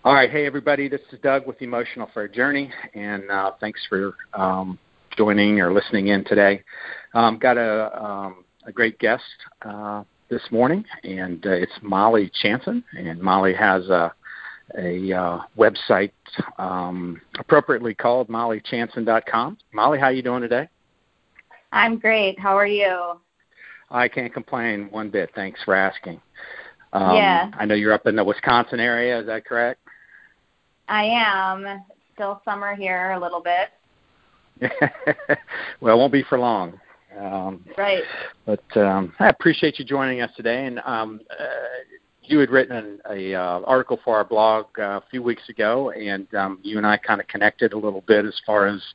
All right. Hey, everybody. This is Doug with Emotional for a Journey, and thanks for joining or listening in today. Got a great guest this morning, and it's Molly Chanson. And Molly has a website appropriately called mollychanson.com. Molly, how you doing today? I'm great. How are you? I can't complain one bit. Thanks for asking. Yeah. I know you're up in the Wisconsin area. Is that correct? I am. Still summer here a little bit. Well, it won't be for long. Right. But I appreciate you joining us today. And you had written an article for our blog a few weeks ago, and you and I kind of connected a little bit as far as,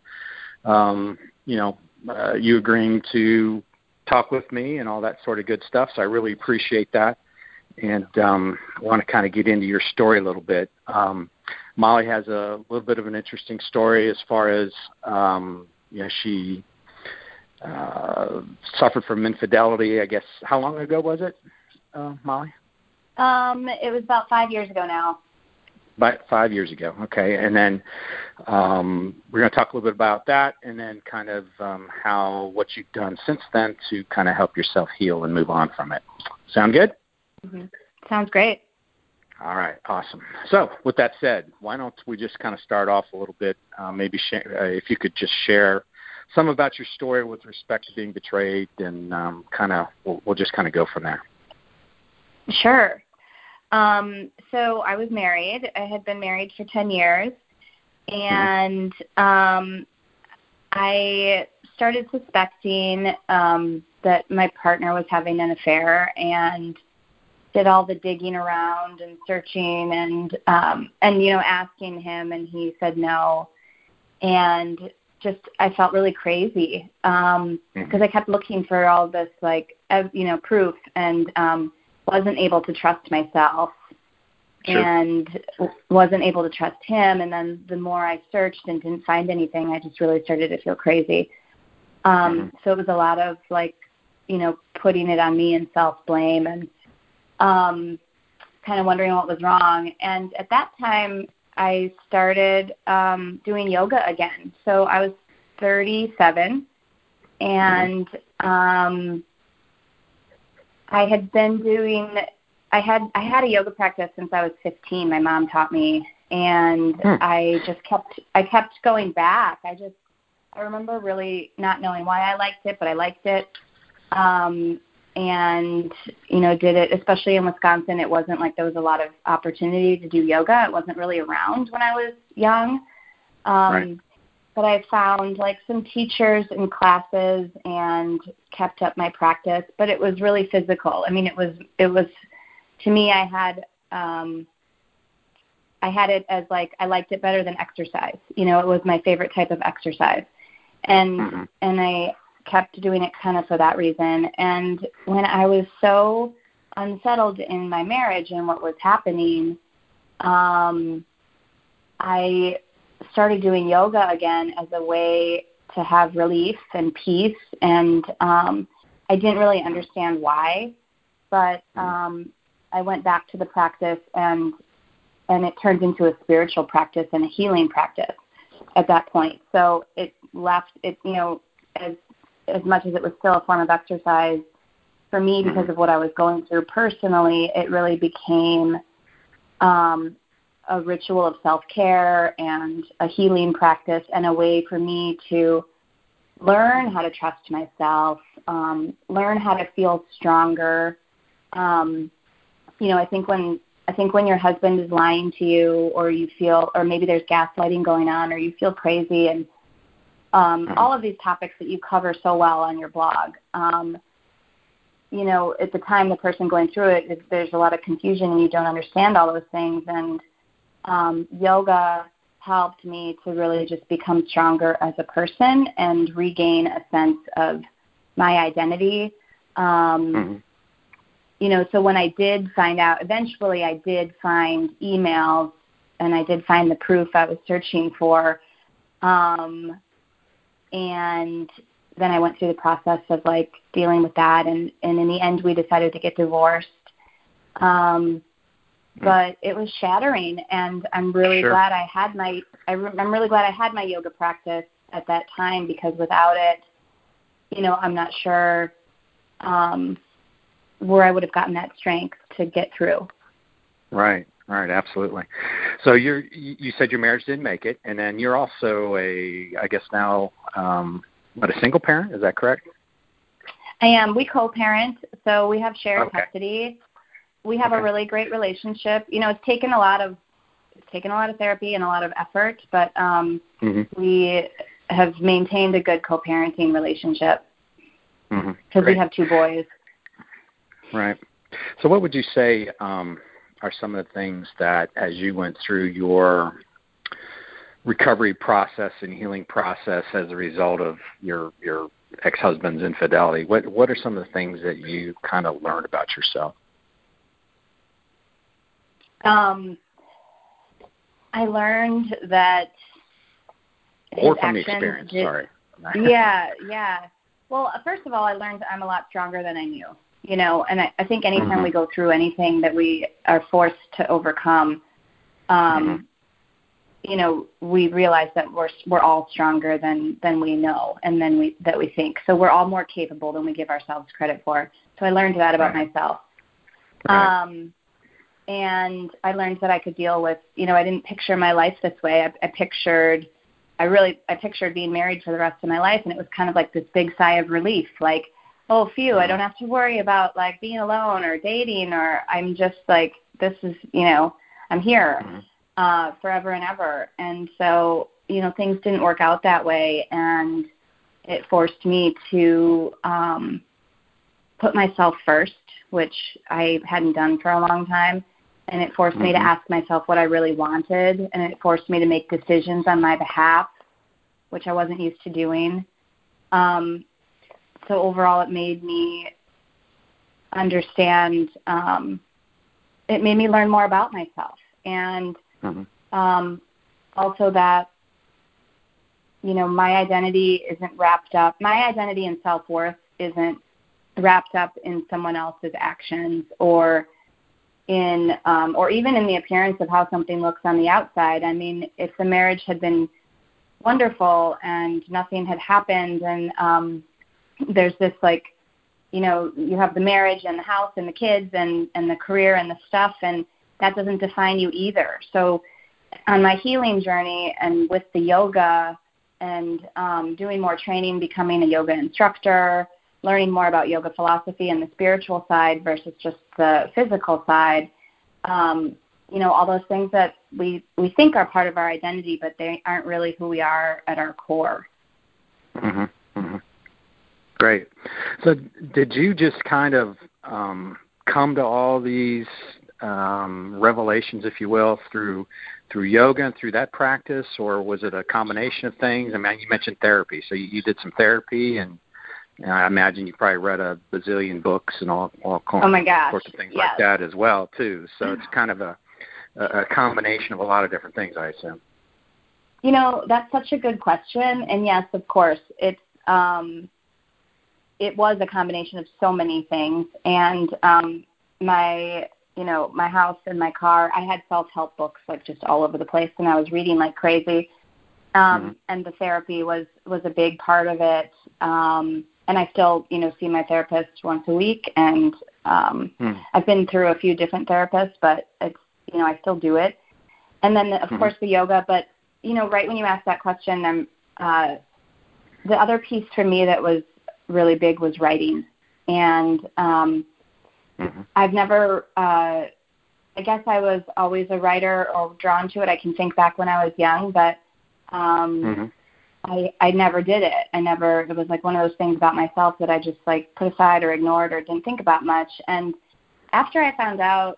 you agreeing to talk with me and all that sort of good stuff. So I really appreciate that. And I want to kind of get into your story a little bit. Molly has a little bit of an interesting story as far as, she suffered from infidelity, I guess. How long ago was it, Molly? It was about 5 years ago now. About 5 years ago. Okay. And then we're going to talk a little bit about that, and then kind of what you've done since then to kind of help yourself heal and move on from it. Sound good? Mm-hmm. Sounds great. All right, awesome. So with that said, why don't we just kind of start off a little bit, maybe if you could just share some about your story with respect to being betrayed, and we'll just kind of go from there. Sure. So I was married. I had been married for 10 years, and I started suspecting that my partner was having an affair, and did all the digging around and searching and asking him, and he said no. And just I felt really crazy because I kept looking for all this proof, and wasn't able to trust myself. Sure. And wasn't able to trust him. And then the more I searched and didn't find anything, I just really started to feel crazy. So it was a lot of putting it on me and self-blame, and kind of wondering what was wrong. And at that time, I started doing yoga again. So I was 37, and I had been doing. I had a yoga practice since I was 15. My mom taught me, and I kept going back. I remember really not knowing why I liked it, but I liked it. And did it, especially in Wisconsin. It wasn't like there was a lot of opportunity to do yoga. It wasn't really around when I was young. Right. But I found some teachers and classes and kept up my practice, but it was really physical. I mean, it was to me, I had it as I liked it better than exercise. It was my favorite type of exercise. And I kept doing it kind of for that reason. And when I was so unsettled in my marriage and what was happening, I started doing yoga again as a way to have relief and peace. And I didn't really understand why, but I went back to the practice, and it turned into a spiritual practice and a healing practice at that point. So it left it, as much as it was still a form of exercise for me because of what I was going through personally, it really became a ritual of self-care and a healing practice, and a way for me to learn how to trust myself, learn how to feel stronger. I think when your husband is lying to you, or you feel, or maybe there's gaslighting going on, or you feel crazy, and all of these topics that you cover so well on your blog, at the time the person going through it, there's a lot of confusion and you don't understand all those things. And yoga helped me to really just become stronger as a person and regain a sense of my identity. So when I did find out, eventually I did find emails, and I did find the proof I was searching for. And then I went through the process of dealing with that. And in the end, we decided to get divorced. but it was shattering, and I'm really Sure. glad I had I'm really glad I had my yoga practice at that time, because without it, I'm not sure where I would have gotten that strength to get through. Right, absolutely. So you said your marriage didn't make it, and then you're also I guess now, a single parent, is that correct? I am. We co-parent, so we have shared custody. We have a really great relationship. It's taken a lot of therapy and a lot of effort, but we have maintained a good co-parenting relationship because we have 2 boys. Right. So what would you say are some of the things that, as you went through your recovery process and healing process as a result of your ex-husband's infidelity, what are some of the things that you kind of learned about yourself? I learned that or from the experience, sorry. Yeah. Well, first of all, I learned I'm a lot stronger than I knew, and I think anytime we go through anything that we are forced to overcome, we realize that we're all stronger than we know and that we think. So we're all more capable than we give ourselves credit for. So I learned that about myself. Right. And I learned that I could deal with, I didn't picture my life this way. I pictured being married for the rest of my life, and it was kind of like this big sigh of relief, like, oh, phew, I don't have to worry about like being alone or dating, or I'm just like, this is, I'm here forever and ever. And so, things didn't work out that way, and it forced me to put myself first, which I hadn't done for a long time. And it forced me to ask myself what I really wanted, and it forced me to make decisions on my behalf, which I wasn't used to doing. So overall, it made me understand, it made me learn more about myself. And also that, my identity and self-worth isn't wrapped up in someone else's actions or even in the appearance of how something looks on the outside. I mean, if the marriage had been wonderful and nothing had happened, and there's this you have the marriage and the house and the kids and the career and the stuff, and that doesn't define you either. So on my healing journey and with the yoga and doing more training, becoming a yoga instructor, learning more about yoga philosophy and the spiritual side versus just the physical side, all those things that we think are part of our identity, but they aren't really who we are at our core. Great. So did you just kind of come to all these revelations, if you will, through yoga and through that practice, or was it a combination of things? I mean, you mentioned therapy, so you did some therapy, and I imagine you probably read a bazillion books and all sorts of things like that as well, too. So it's kind of a combination of a lot of different things, I assume. That's such a good question. And yes, of course, it was a combination of so many things. And my house and my car, I had self-help books like just all over the place, and I was reading like crazy. And the therapy was a big part of it. And I still, see my therapist once a week, and I've been through a few different therapists, but it's, I still do it. And then, of course, the yoga. But, right when you asked that question, the other piece for me that was really big was writing. And I've never, I guess I was always a writer or drawn to it. I can think back when I was young, but I never did it. It was like one of those things about myself that I just like put aside or ignored or didn't think about much. And after I found out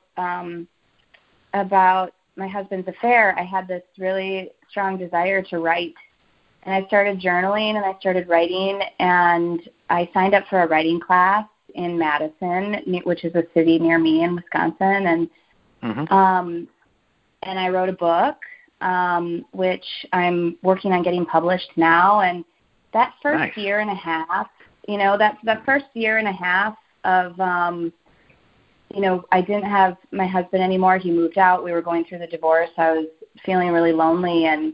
about my husband's affair, I had this really strong desire to write. And I started journaling and I started writing, and I signed up for a writing class in Madison, which is a city near me in Wisconsin. And and I wrote a book, which I'm working on getting published now. And that first year and a half, that first year and a half of, I didn't have my husband anymore. He moved out. We were going through the divorce. I was feeling really lonely, and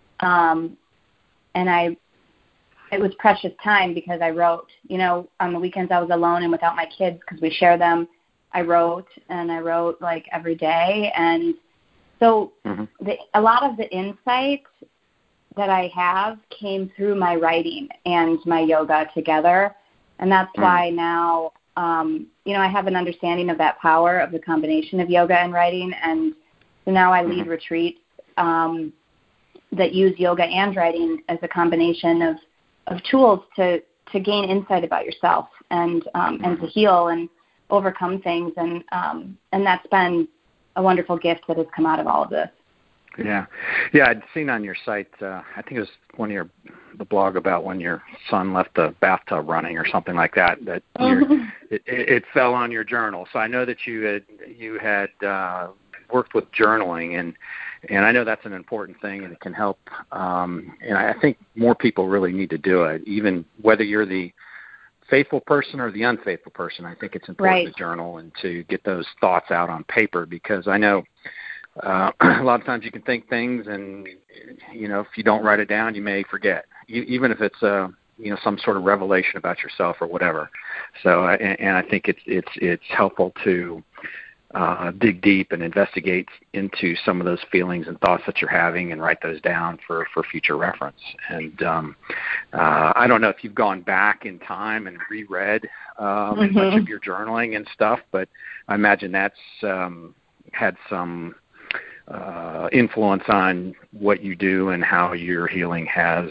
it was precious time because I wrote. On the weekends I was alone and without my kids because we share them. I wrote like every day, and so a lot of the insight that I have came through my writing and my yoga together, and that's why now. I have an understanding of that power of the combination of yoga and writing, and so now I lead retreats that use yoga and writing as a combination of tools to gain insight about yourself and to heal and overcome things, and that's been a wonderful gift that has come out of all of this. Yeah, I'd seen on your site, I think it was the blog about when your son left the bathtub running or something like that. It fell on your journal. So I know that you had worked with journaling, and I know that's an important thing, and it can help. And I think more people really need to do it, even whether you're the faithful person or the unfaithful person. I think it's important to journal and to get those thoughts out on paper, because I know. A lot of times you can think things, and if you don't write it down, you may forget, even if it's some sort of revelation about yourself or whatever. So, and I think it's helpful to dig deep and investigate into some of those feelings and thoughts that you're having, and write those down for future reference. And I don't know if you've gone back in time and reread much of your journaling and stuff, but I imagine that's had some influence on what you do and how your healing has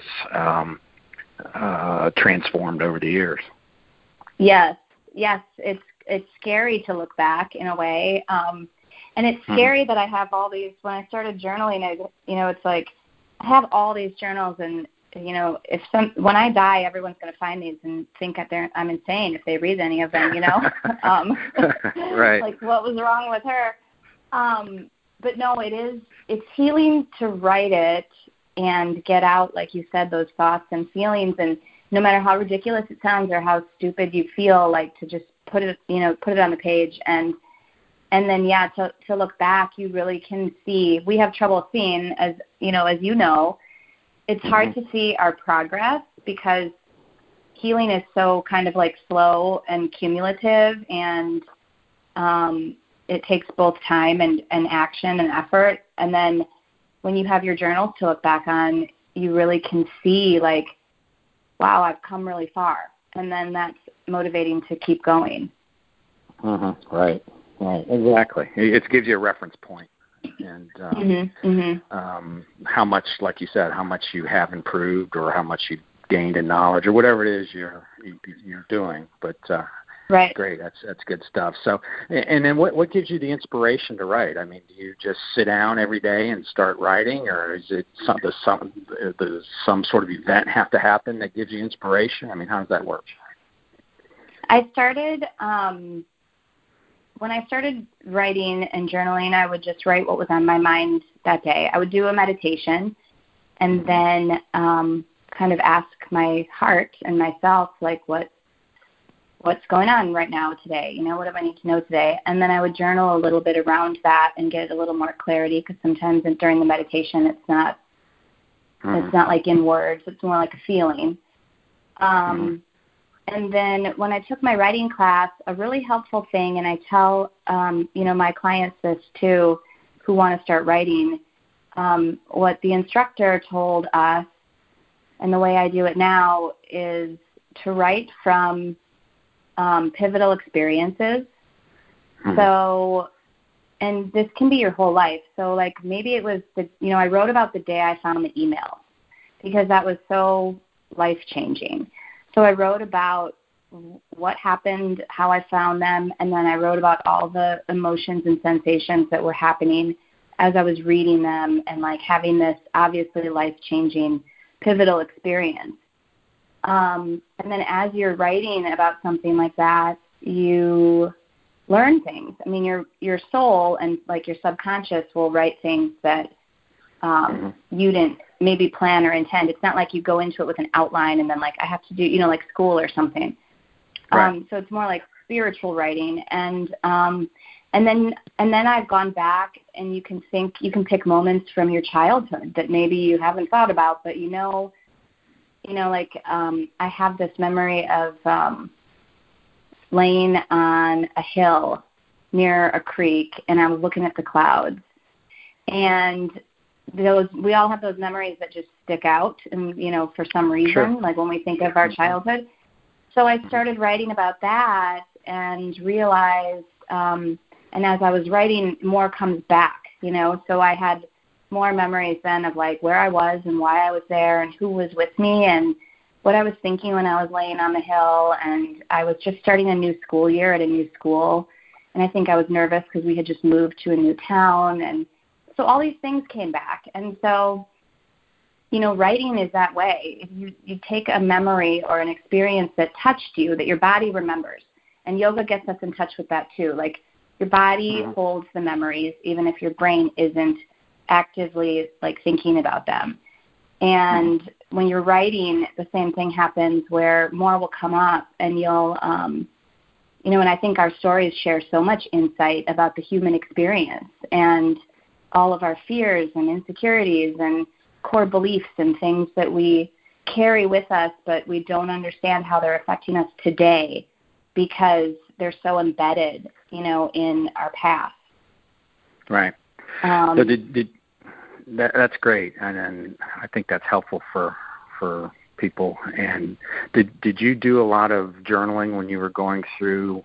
transformed over the years. Yes, it's scary to look back in a way, and it's scary that I have all these. When I started journaling, it's like I have all these journals, and when I die, everyone's going to find these and think I'm insane if they read any of them. Right? Like, what was wrong with her? But no, it's healing to write it and get out, like you said, those thoughts and feelings, and no matter how ridiculous it sounds or how stupid you feel, like to just put it on the page, and then to look back, you really can see. We have trouble seeing, as it's hard to see our progress because healing is so kind of like slow and cumulative, and it takes both time and action and effort. And then when you have your journals to look back on, you really can see, like, wow, I've come really far. And then that's motivating to keep going. Right, exactly. It gives you a reference point. And how much, like you said, how much you have improved or how much you've gained in knowledge or whatever it is you're doing. But right. Great. That's good stuff. So, and then what gives you the inspiration to write? I mean, do you just sit down every day and start writing, or is it does some sort of event have to happen that gives you inspiration? I mean, how does that work? I started when I started writing and journaling, I would just write what was on my mind that day. I would do a meditation, and then kind of ask my heart and myself, like, what's going on right now today? What do I need to know today? And then I would journal a little bit around that and get a little more clarity, because sometimes during the meditation it's not like in words, it's more like a feeling. And then when I took my writing class, a really helpful thing, and I tell my clients this too, who want to start writing, what the instructor told us, and the way I do it now, is to write from pivotal experiences. So, and this can be your whole life. So, like, maybe it was I wrote about the day I found the email, because that was so life-changing. So I wrote about what happened, how I found them, and then I wrote about all the emotions and sensations that were happening as I was reading them, and like having this obviously life-changing pivotal experience. And then as you're writing about something like that, you learn things. I mean, your soul and like your subconscious will write things that you didn't maybe plan or intend. It's not like you go into it with an outline and then like I have to do, like school or something. Right. So it's more like spiritual writing. And then I've gone back, and you can pick moments from your childhood that maybe you haven't thought about, but like I have this memory of laying on a hill near a creek, and I was looking at the clouds. And we all have those memories that just stick out, and for some reason, sure. like when we think of our childhood. So I started writing about that and realized, and as I was writing, more comes back, So I had more memories then of like where I was and why I was there and who was with me and what I was thinking when I was laying on the hill. And I was just starting a new school year at a new school, and I think I was nervous because we had just moved to a new town, and so all these things came back. And so, writing is that way. You take a memory or an experience that touched you, that your body remembers, and yoga gets us in touch with that too. Like your body holds the memories, even if your brain isn't actively like thinking about them. And when you're writing, the same thing happens where more will come up, and you'll, and I think our stories share so much insight about the human experience and all of our fears and insecurities and core beliefs and things that we carry with us, but we don't understand how they're affecting us today because they're so embedded, in our past. Right. So that's great, and I think that's helpful for people. And did you do a lot of journaling when you were going through,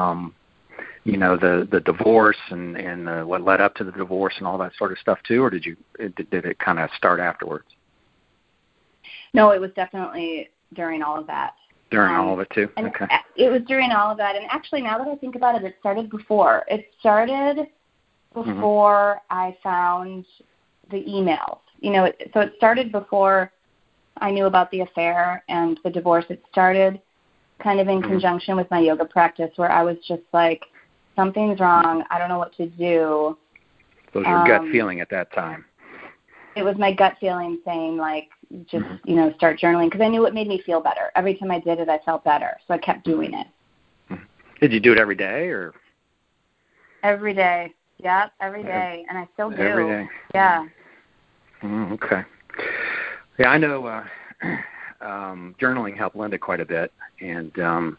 the divorce and what led up to the divorce and all that sort of stuff too, or did it kind of start afterwards? No, it was definitely during all of that. During all of it too? Okay. It was during all of that. And actually, now that I think about it, it started before. It started before I found the emails. So it started before I knew about the affair and the divorce. It started kind of in conjunction with my yoga practice, where I was just like, something's wrong. I don't know what to do. So it was your gut feeling at that time. It was my gut feeling saying, like, just, start journaling, because I knew it made me feel better. Every time I did it, I felt better. So I kept doing it. Did you do it every day or? Every day. Yep, every day. And I still do. Every day. Yeah. Okay. Yeah, I know journaling helped Linda quite a bit. And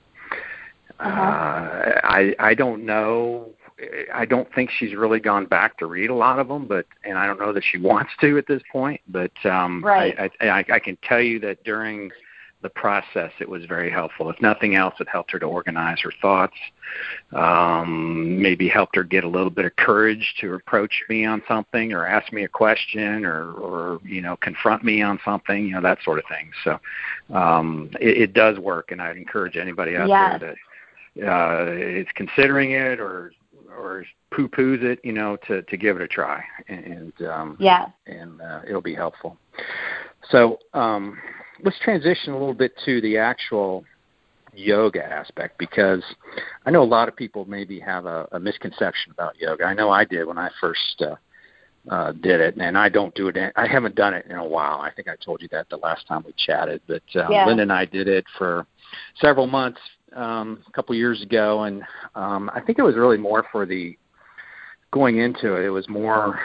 I don't know. I don't think she's really gone back to read a lot of them, and I don't know that she wants to at this point. But right. I can tell you that during the process, it was very helpful. If nothing else, it helped her to organize her thoughts. Maybe helped her get a little bit of courage to approach me on something, or ask me a question, or confront me on something, that sort of thing. So it does work, and I'd encourage anybody out there that is considering it or poo-poos it, to give it a try, and it'll be helpful. So let's transition a little bit to the actual yoga aspect, because I know a lot of people maybe have a misconception about yoga. I know I did when I first did it, and I don't do it. I haven't done it in a while. I think I told you that the last time we chatted, but Linda and I did it for several months a couple years ago, and I think it was really more for going into it. It was more,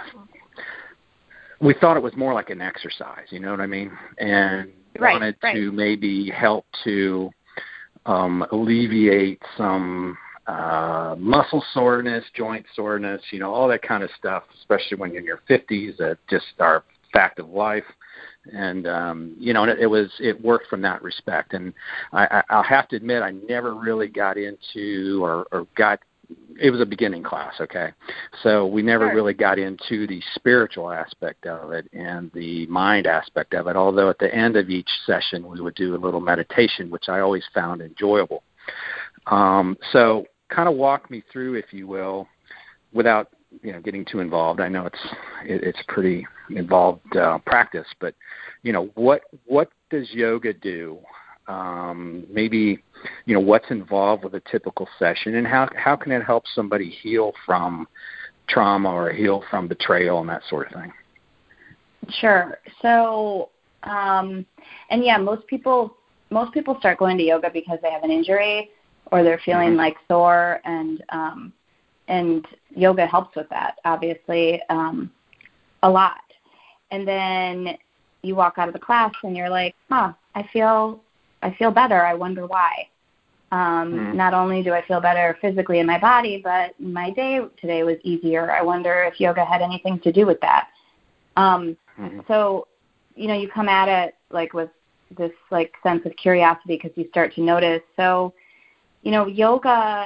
we thought it was more like an exercise, you know what I mean? And wanted to maybe help to alleviate some muscle soreness, joint soreness, all that kind of stuff, especially when you're in your 50s, that just are fact of life. And, it worked from that respect. And I'll have to admit, I never really got into or got, it was a beginning class, okay? So we never really got into the spiritual aspect of it and the mind aspect of it, although at the end of each session we would do a little meditation, which I always found enjoyable. So kind of walk me through, if you will, without getting too involved. I know it's pretty involved practice, but what does yoga do? Maybe what's involved with a typical session, and how can it help somebody heal from trauma or heal from betrayal and that sort of thing? Sure. So, most people start going to yoga because they have an injury or they're feeling like sore, and yoga helps with that, obviously, a lot. And then you walk out of the class and you're like, I feel better. I wonder why. Not only do I feel better physically in my body, but my day today was easier. I wonder if yoga had anything to do with that. So, you come at it like with this like sense of curiosity because you start to notice. So, yoga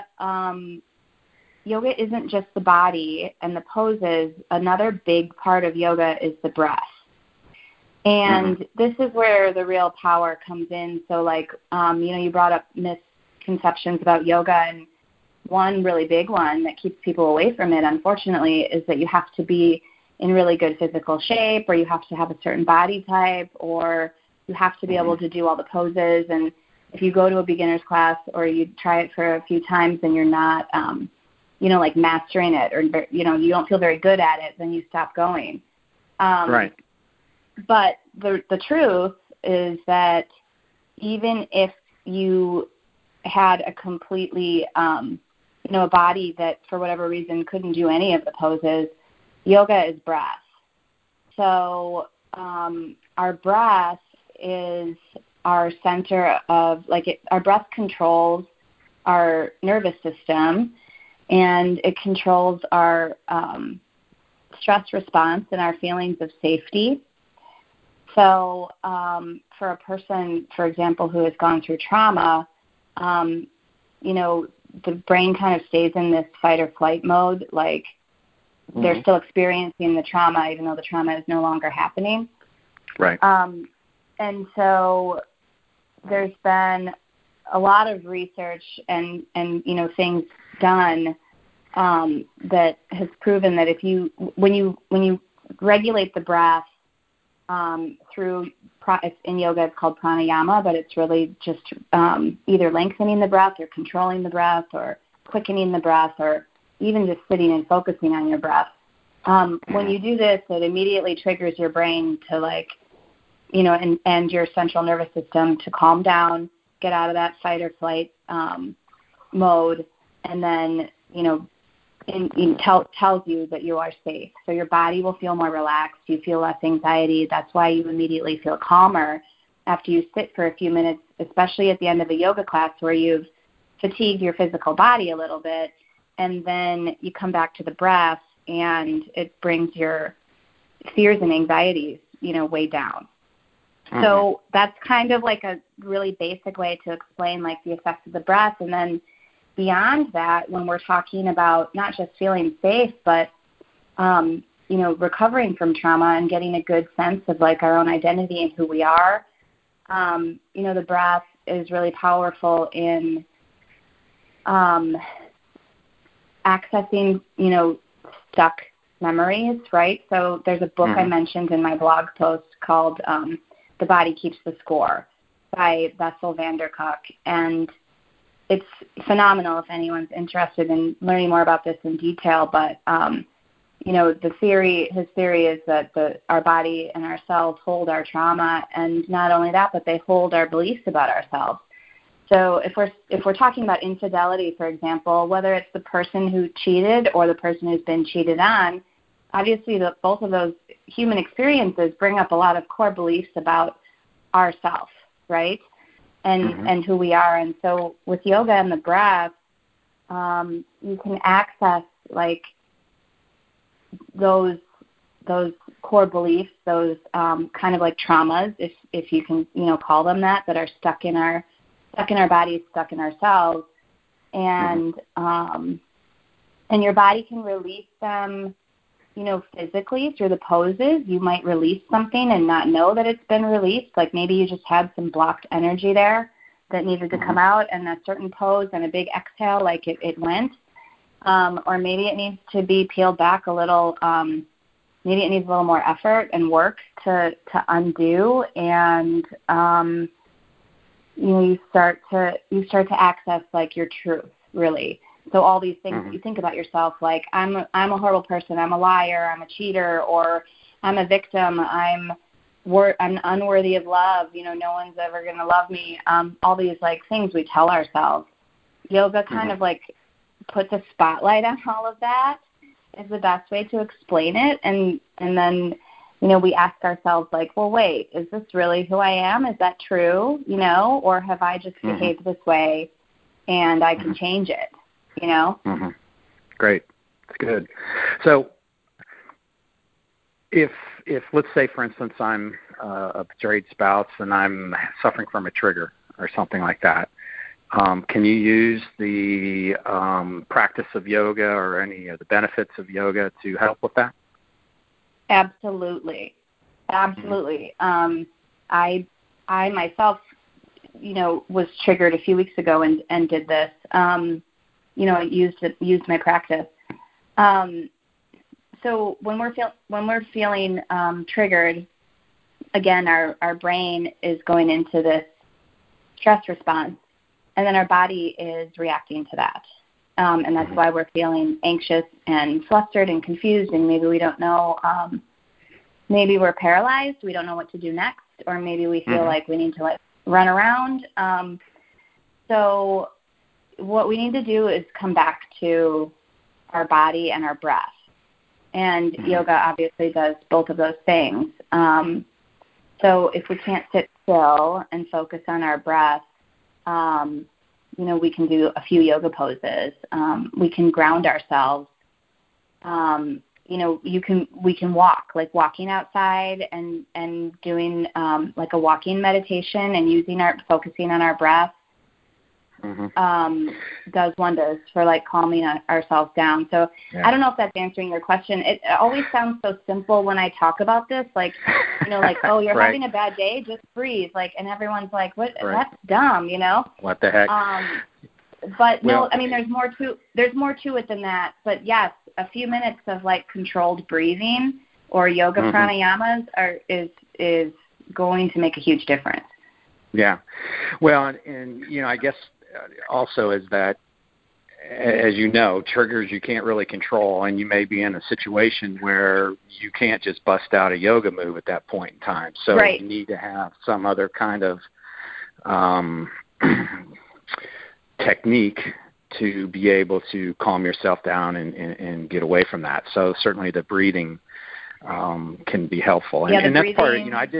isn't just the body and the poses. Another big part of yoga is the breath. And this is where the real power comes in. So like, you brought up misconceptions about yoga, and one really big one that keeps people away from it, unfortunately, is that you have to be in really good physical shape, or you have to have a certain body type, or you have to be able to do all the poses. And if you go to a beginner's class or you try it for a few times and you're not, like mastering it, or, you don't feel very good at it, then you stop going. Right. But the truth is that even if you had a completely, a body that for whatever reason couldn't do any of the poses, yoga is breath. So our breath is our center of, our breath controls our nervous system, and it controls our stress response and our feelings of safety. So for a person, for example, who has gone through trauma, the brain kind of stays in this fight or flight mode, like they're still experiencing the trauma even though the trauma is no longer happening. Right. And so there's been a lot of research and things done that has proven that when you regulate the breath through, in yoga it's called pranayama, but it's really just either lengthening the breath or controlling the breath or quickening the breath or even just sitting and focusing on your breath. When you do this, it immediately triggers your brain to and your central nervous system to calm down, get out of that fight or flight mode, and then, tells you that you are safe. So your body will feel more relaxed. You feel less anxiety. That's why you immediately feel calmer after you sit for a few minutes, especially at the end of a yoga class where you've fatigued your physical body a little bit, and then you come back to the breath, and it brings your fears and anxieties, way down. So that's kind of like a really basic way to explain like the effects of the breath. And then beyond that, when we're talking about not just feeling safe, but, recovering from trauma and getting a good sense of like our own identity and who we are, the breath is really powerful in accessing, stuck memories, right? So there's a book I mentioned in my blog post called The Body Keeps the Score by Bessel van der Kolk, and it's phenomenal if anyone's interested in learning more about this in detail. But, his theory is that our body and our cells hold our trauma, and not only that, but they hold our beliefs about ourselves. So if we're talking about infidelity, for example, whether it's the person who cheated or the person who's been cheated on, obviously both of those human experiences bring up a lot of core beliefs about ourselves, right? And who we are. And so with yoga and the breath, you can access like those core beliefs, those kind of like traumas, if you can, call them that are stuck in our bodies, stuck in ourselves, and your body can release them, physically through the poses. You might release something and not know that it's been released. Like maybe you just had some blocked energy there that needed to come out, and a certain pose and a big exhale, like it went. Or maybe it needs to be peeled back a little. Maybe it needs a little more effort and work to undo, and you start to access like your truth, really. So all these things that you think about yourself, like I'm a horrible person, I'm a liar, I'm a cheater, or I'm a victim, I'm unworthy of love, no one's ever going to love me. All these like things we tell ourselves, yoga kind of like puts a spotlight on all of that is the best way to explain it. And then, we ask ourselves like, well, wait, is this really who I am? Is that true? Or have I just behaved this way and I can change it, Great. That's good. So if let's say, for instance, I'm a betrayed spouse and I'm suffering from a trigger or something like that, can you use the practice of yoga or any of the benefits of yoga to help with that? Absolutely. I myself, was triggered a few weeks ago and did this. Used my practice. So when we're feeling triggered, again, our brain is going into this stress response, and then our body is reacting to that. And that's why we're feeling anxious and flustered and confused, and maybe we don't know, maybe we're paralyzed, we don't know what to do next, or maybe we feel like we need to run around. So what we need to do is come back to our body and our breath. And yoga obviously does both of those things. So if we can't sit still and focus on our breath, we can do a few yoga poses. We can ground ourselves. We can walk, like walking outside and doing like a walking meditation and focusing on our breath. Does wonders for calming ourselves down. So I don't know if that's answering your question. It always sounds so simple when I talk about this, oh, you're having a bad day, just breathe, and everyone's like, what? That's dumb, What the heck? But no, I mean, there's more to it than that. But yes, a few minutes of controlled breathing or yoga pranayamas is going to make a huge difference. Yeah. Well, and I guess also is that, as triggers you can't really control, and you may be in a situation where you can't just bust out a yoga move at that point in time. So you need to have some other kind of technique to be able to calm yourself down and get away from that. So certainly the breathing can be helpful. And that's part of, I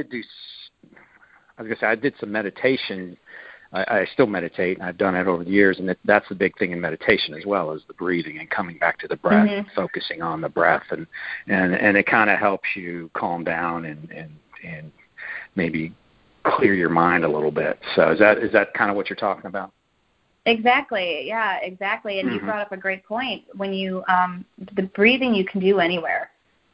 did some meditation. I still meditate, and I've done it over the years, and that's the big thing in meditation as well, is the breathing and coming back to the breath, and focusing on the breath, and it kind of helps you calm down and maybe clear your mind a little bit. So is that kind of what you're talking about? Exactly. Yeah, exactly. And you brought up a great point. When you the breathing you can do anywhere.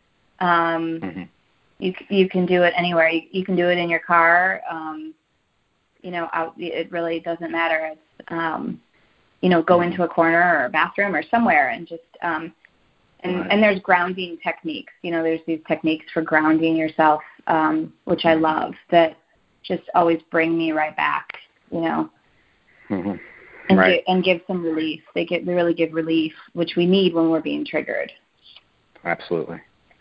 You can do it anywhere. You can do it in your car. Out. It really doesn't matter. It's go into a corner or a bathroom or somewhere and just and there's grounding techniques. There's these techniques for grounding yourself, which I love, that just always bring me right back. And give some relief. They really give relief, which we need when we're being triggered. Absolutely.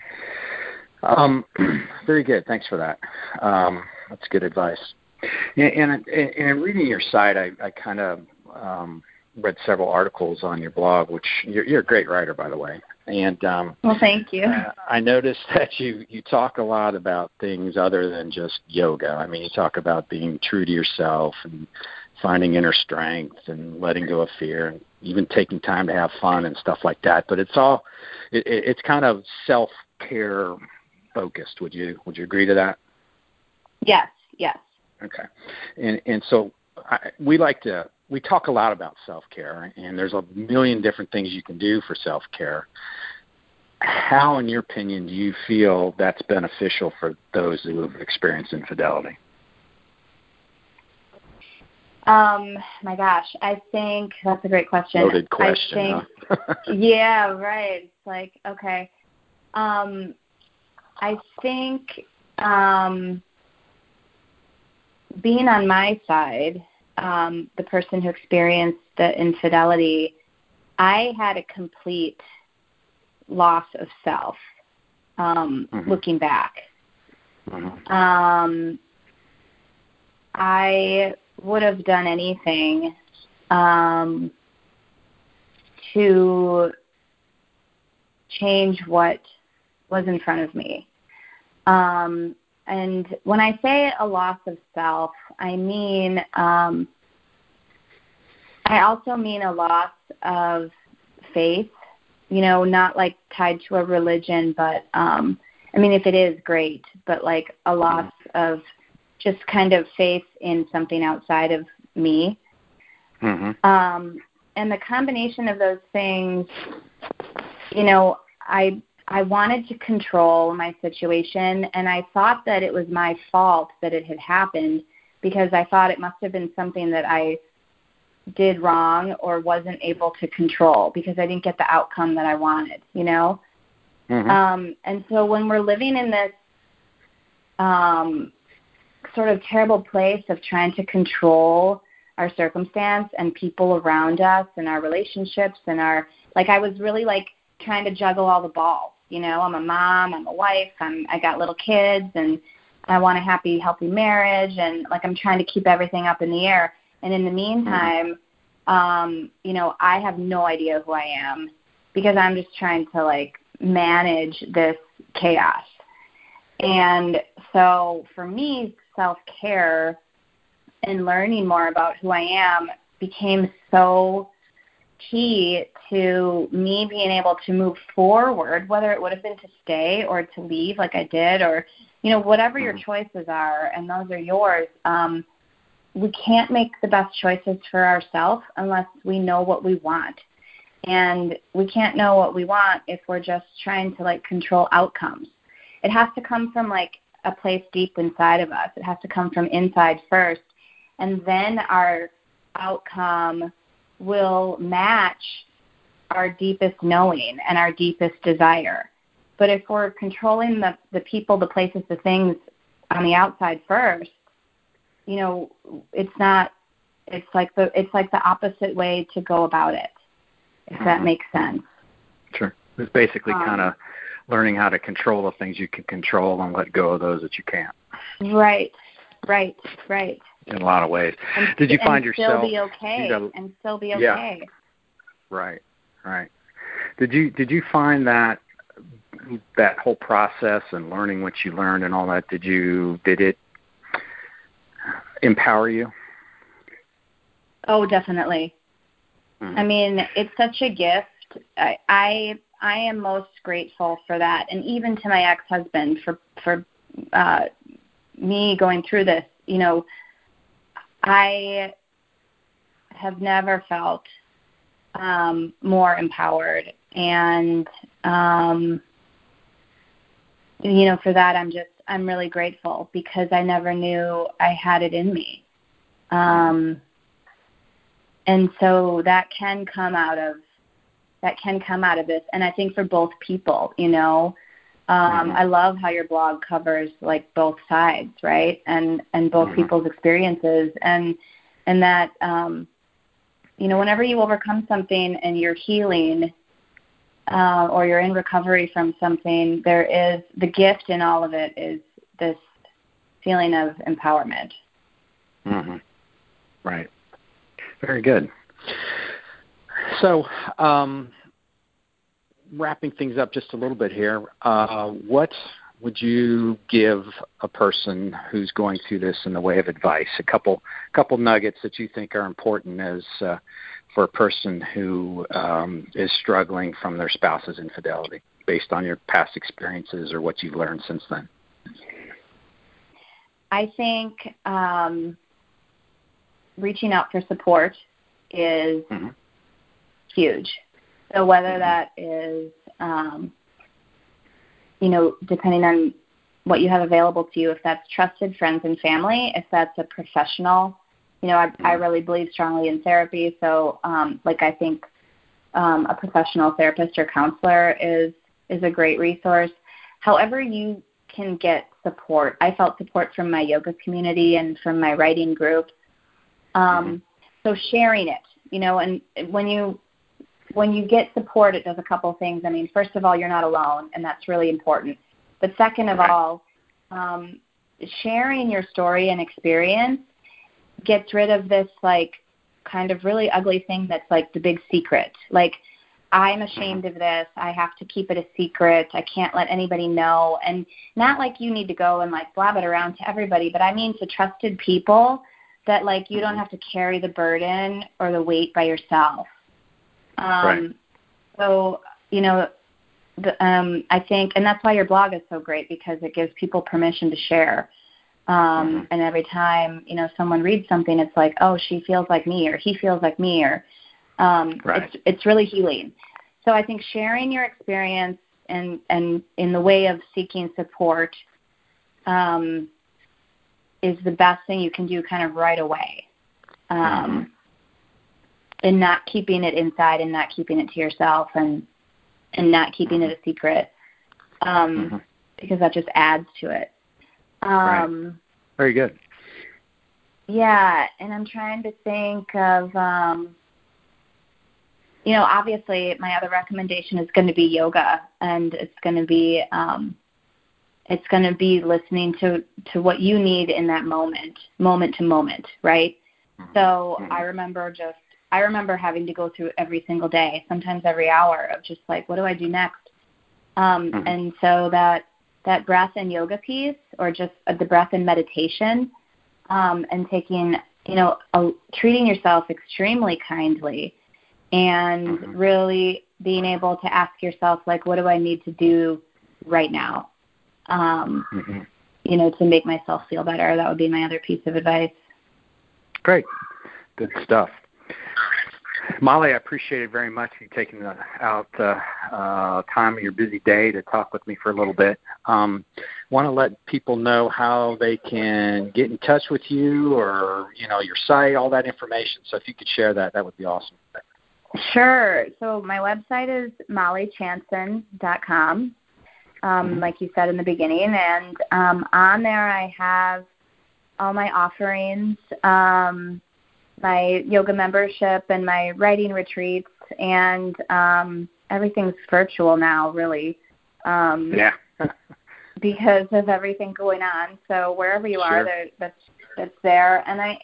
Very good. Thanks for that. That's good advice. And reading your site, I kind of read several articles on your blog, which you're a great writer, by the way. And well, thank you. I noticed that you talk a lot about things other than just yoga. I mean, you talk about being true to yourself and finding inner strength and letting go of fear, and even taking time to have fun and stuff like that. But it's kind of self-care focused. Would you agree to that? Yes. Okay. And so we talk a lot about self-care, and there's a million different things you can do for self-care. How, in your opinion, do you feel that's beneficial for those who have experienced infidelity? My gosh, I think that's a great question. Loaded question, huh? Yeah, right. It's okay. I think being on my side, the person who experienced the infidelity, I had a complete loss of self, looking back. I would have done anything to change what was in front of me. And when I say a loss of self, I mean, I also mean a loss of faith, not like tied to a religion, but, I mean, if it is, great, but like a loss of just kind of faith in something outside of me. Mm-hmm. And the combination of those things, I wanted to control my situation, and I thought that it was my fault that it had happened because I thought it must have been something that I did wrong or wasn't able to control because I didn't get the outcome that I wanted, Mm-hmm. And so when we're living in this sort of terrible place of trying to control our circumstance and people around us and our relationships and I was really like trying to juggle all the balls. I'm a mom, I'm a wife, I got little kids, and I want a happy, healthy marriage, and like I'm trying to keep everything up in the air. And in the meantime, I have no idea who I am because I'm just trying to like manage this chaos. And so for me, self-care and learning more about who I am became so key to me being able to move forward, whether it would have been to stay or to leave like I did, or, whatever your choices are, and those are yours. We can't make the best choices for ourselves unless we know what we want. And we can't know what we want if we're just trying to like control outcomes. It has to come from like a place deep inside of us. It has to come from inside first. And then our outcome will match our deepest knowing and our deepest desire. But if we're controlling the people, the places, the things on the outside first, it's like the opposite way to go about it, if that makes sense. Sure. It's basically kind of learning how to control the things you can control and let go of those that you can't. Right. In a lot of ways. Did you find yourself still be okay? And still be okay. Yeah. Right. Did you find that whole process and learning what you learned and all that, did it empower you? Oh, definitely. Mm-hmm. I mean, it's such a gift. I am most grateful for that, and even to my ex-husband for me going through this. I have never felt more empowered, and for that I'm really grateful because I never knew I had it in me. And so that can come out of this, and I think for both people, I love how your blog covers like both sides, right? And both people's experiences, and that whenever you overcome something and you're healing or you're in recovery from something, there is the gift in all of it is this feeling of empowerment. Mm-hmm. Right. Very good. So, wrapping things up just a little bit here, what would you give a person who's going through this in the way of advice? A couple nuggets that you think are important as for a person who is struggling from their spouse's infidelity, based on your past experiences or what you've learned since then. I think reaching out for support is huge. So whether that is, depending on what you have available to you, if that's trusted friends and family, if that's a professional, I really believe strongly in therapy. So, I think a professional therapist or counselor is a great resource. However you can get support. I felt support from my yoga community and from my writing group. So sharing it, and when you get support, it does a couple things. I mean, first of all, you're not alone, and that's really important. But second of all, sharing your story and experience gets rid of this, kind of really ugly thing that's like the big secret. I'm ashamed of this. I have to keep it a secret. I can't let anybody know. And not like you need to go and like blab it around to everybody, but I mean to trusted people that like you don't have to carry the burden or the weight by yourself. Right. So, you know, I think, and that's why your blog is so great, because it gives people permission to share. And every time, you know, someone reads something, it's like, oh, she feels like me, or he feels like me, or right. it's really healing. So I think sharing your experience and in the way of seeking support is the best thing you can do kind of right away. And not keeping it inside and not keeping it to yourself and not keeping it a secret, because that just adds to it. Right. Very good. Yeah, and I'm trying to think of, you know, obviously my other recommendation is going to be yoga, and it's going to be listening to what you need in that moment to moment, right? So I remember having to go through every single day, sometimes every hour, of just like, what do I do next? And so that breath and yoga piece, or just the breath and meditation, and taking, you know, treating yourself extremely kindly, and really being able to ask yourself, like, what do I need to do right now, you know, to make myself feel better? That would be my other piece of advice. Great. Good stuff. Molly, I appreciate it very much you taking out time of your busy day to talk with me for a little bit. Want to let people know how they can get in touch with you, or, you know, your site, all that information. So if you could share that, that would be awesome. Sure. So my website is mollychanson.com, like you said in the beginning. And on there I have all my offerings, my yoga membership and my writing retreats, and everything's virtual now, really. Yeah. Because of everything going on. So wherever you are, that's there. And I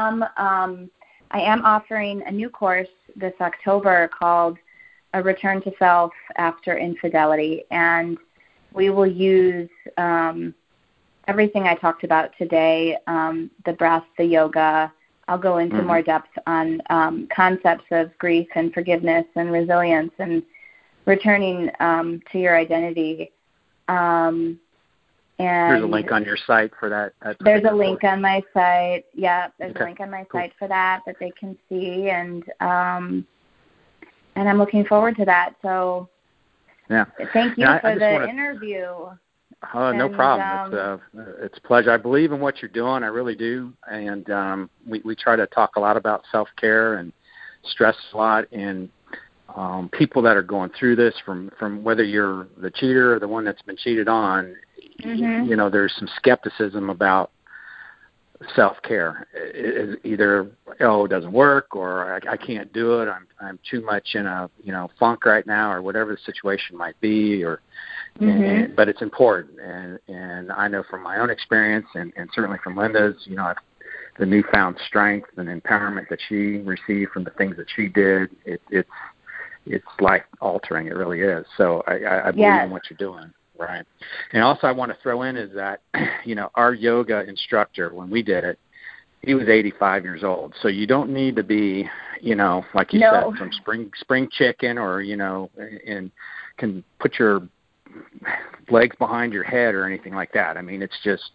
am offering a new course this October called A Return to Self After Infidelity, and we will use everything I talked about today, the breath, the yoga. I'll go into more depth on concepts of grief and forgiveness and resilience and returning to your identity. And there's a link on your site for that. There's a link on my site. Yeah, there's a link on my site for that they can see, and I'm looking forward to that. So, yeah, thank you for the interview. Oh, no problem. It's a pleasure. I believe in what you're doing. I really do. And we try to talk a lot about self-care and stress a lot. And people that are going through this, from whether you're the cheater or the one that's been cheated on, you know, there's some skepticism about self-care. Either, oh, it doesn't work, or I can't do it. I'm too much in a, you know, funk right now, or whatever the situation might be, or but it's important, and I know from my own experience, and certainly from Linda's, you know, the newfound strength and empowerment that she received from the things that she did, it's life altering. It really is. So I believe in what you're doing, right? And also I want to throw in is that, you know, our yoga instructor, when we did it, he was 85 years old. So you don't need to be, you know, like you said, some spring chicken, or, you know, and can put your legs behind your head or anything like that. I mean, it's just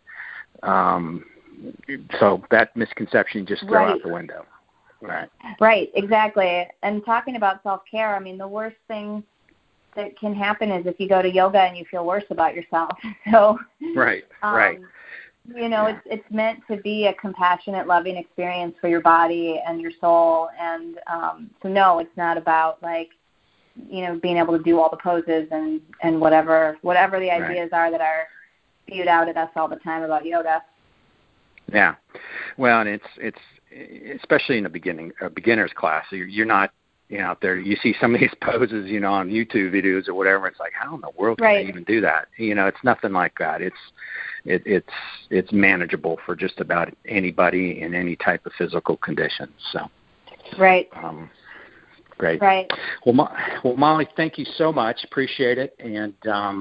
so that misconception just throw out the window. Right, exactly. And talking about self-care, I mean, the worst thing that can happen is if you go to yoga and you feel worse about yourself. So right. You know, it's meant to be a compassionate, loving experience for your body and your soul. And so no, it's not about, like, you know, being able to do all the poses and whatever the ideas are that are spewed out at us all the time about yoga. Yeah. Well, and it's especially in a beginner's class. So you're not, you know, out there. You see some of these poses, you know, on YouTube videos or whatever. It's like, how in the world can I even do that? You know, it's nothing like that. It's manageable for just about anybody in any type of physical condition. So. Right. Great. Right. Well, Molly, thank you so much. Appreciate it. And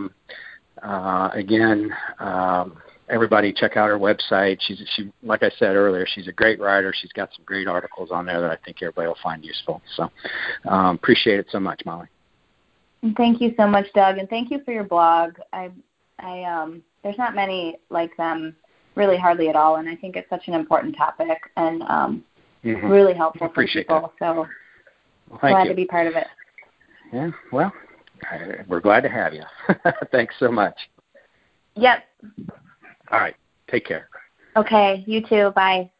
again, everybody check out her website. She, like I said earlier, she's a great writer. She's got some great articles on there that I think everybody will find useful. So appreciate it so much, Molly. And thank you so much, Doug, and thank you for your blog. I there's not many like them, really hardly at all, and I think it's such an important topic and really helpful for people. That. So well, glad you. to be part of it. Yeah, well, we're glad to have you. Thanks so much. Yep. All right. Take care. Okay, you too. Bye.